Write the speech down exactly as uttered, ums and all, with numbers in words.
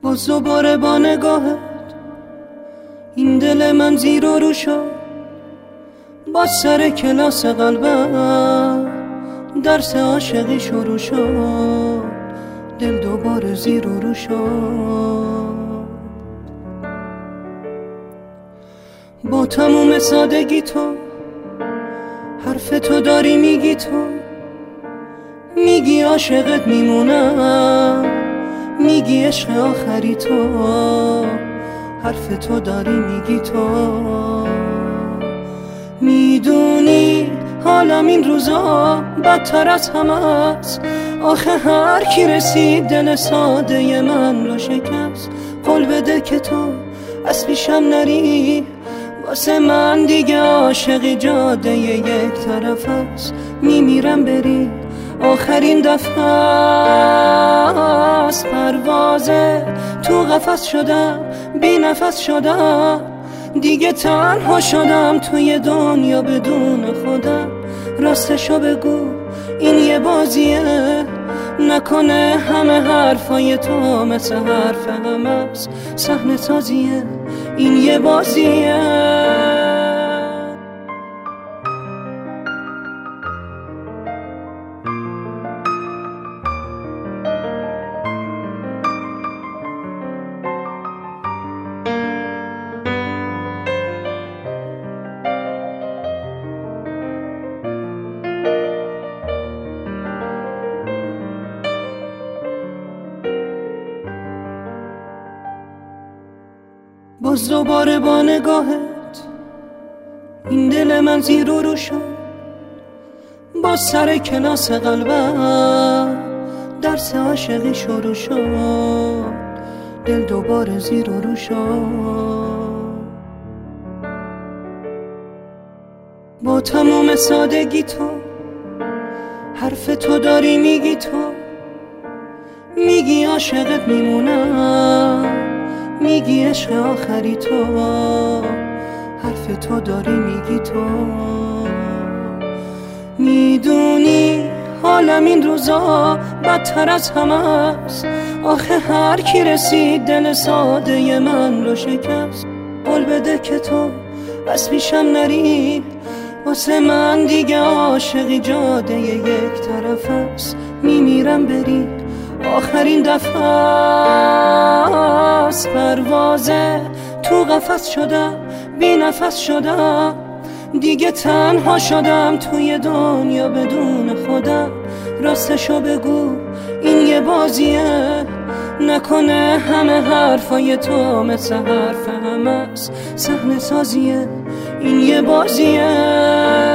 باز دوباره با نگاهت این دل من زیر و رو شد. باز سر کلاس قلبم درس عاشقی شروع شد. دل دوباره زیر و رو شد. با تموم سادگی تو حرف تو داری میگی، تو میگی عاشقت میمونم، میگی عشق آخری تو، حرف تو داری میگی تو. میدونی حالم این روزا بدتر از همه است. آخه هر کی رسید دل ساده من رو شکست. قول بده که تو از پیشم نری، واسه من دیگه عاشقی جاده یک طرف است. میمیرم بری آخرین دفعه است. پروازه تو قفس شدم، بی نفس شدم، دیگه تنها شدم توی دنیا بدون خودم. راستشو بگو این یه بازیه، نکنه همه حرفای تو مثل حرف هم است. صحنه سازیه این یه بازیه. باز دوباره با نگاهت این دل من زیر و رو شد. باز سر کلاس قلبم درس عاشقی شروع شد. دل دوباره زیر و رو شد. با تموم سادگی تو حرف تو داری میگی، تو میگی عاشقت میمونم، میگی عشق آخری تو، حرف تو داری میگی تو. میدونی حالم این روزا بدتر از همه است. آخه هر کی رسید دل ساده من رو شکست. قول بده که تو از پیشم نری، واسه من دیگه عاشقی جاده یک طرف است. میمیرم بری آخرین دفعه است. پروازه تو قفس شدم، بی نفس شدم، دیگه تنها شدم توی دنیا بدون خودم. راستشو بگو این یه بازیه، نکنه همه حرفای تو مثل حرف هم است. صحنه سازیه این یه بازیه.